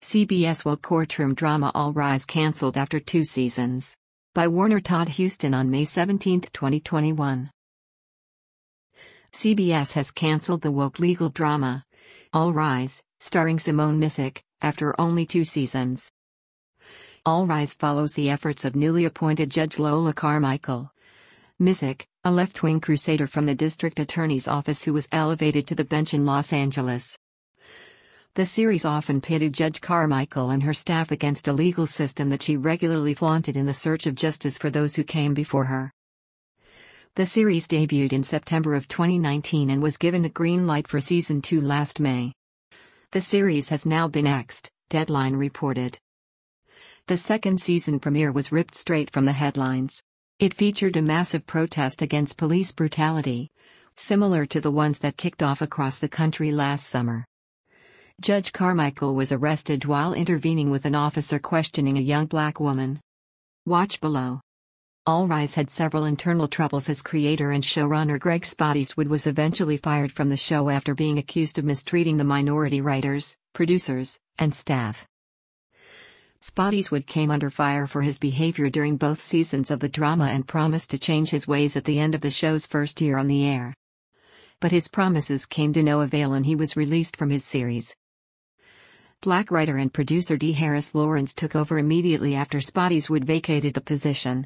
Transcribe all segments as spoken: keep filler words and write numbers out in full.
C B S woke courtroom drama All Rise cancelled after two seasons. By Warner Todd Huston on May seventeenth, twenty twenty-one. C B S has cancelled the woke legal drama, All Rise, starring Simone Missick, after only two seasons. All Rise follows the efforts of newly appointed Judge Lola Carmichael. Missick, a left-wing crusader from the district attorney's office who was elevated to the bench in Los Angeles. The series often pitted Judge Carmichael and her staff against a legal system that she regularly flaunted in the search of justice for those who came before her. The series debuted in September of twenty nineteen and was given the green light for season two last May. The series has now been axed, Deadline reported. The second season premiere was ripped straight from the headlines. It featured a massive protest against police brutality, similar to the ones that kicked off across the country last summer. Judge Carmichael was arrested while intervening with an officer questioning a young black woman. Watch below. All Rise had several internal troubles as creator and showrunner Greg Spottiswoode was eventually fired from the show after being accused of mistreating the minority writers, producers, and staff. Spottiswoode came under fire for his behavior during both seasons of the drama and promised to change his ways at the end of the show's first year on the air. But his promises came to no avail and he was released from his series. Black writer and producer D. Harris Lawrence took over immediately after Spottiswoode vacated the position.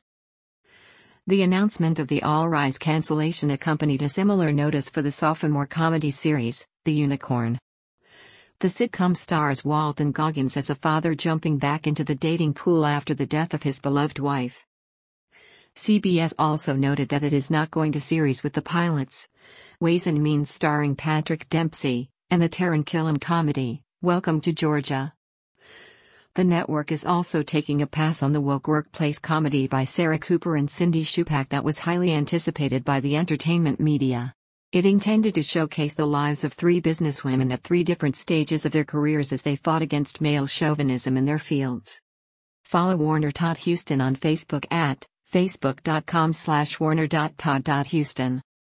The announcement of the All Rise cancellation accompanied a similar notice for the sophomore comedy series, The Unicorn. The sitcom stars Walton Goggins as a father jumping back into the dating pool after the death of his beloved wife. C B S also noted that it is not going to series with the pilots, Ways and Means starring Patrick Dempsey, and the Taran Killam comedy, Welcome to Georgia. The network is also taking a pass on the woke workplace comedy by Sarah Cooper and Cindy Shupak that was highly anticipated by the entertainment media. It intended to showcase the lives of three businesswomen at three different stages of their careers as they fought against male chauvinism in their fields. Follow Warner Todd Huston on Facebook at facebook dot com slash warner dot todd dot huston.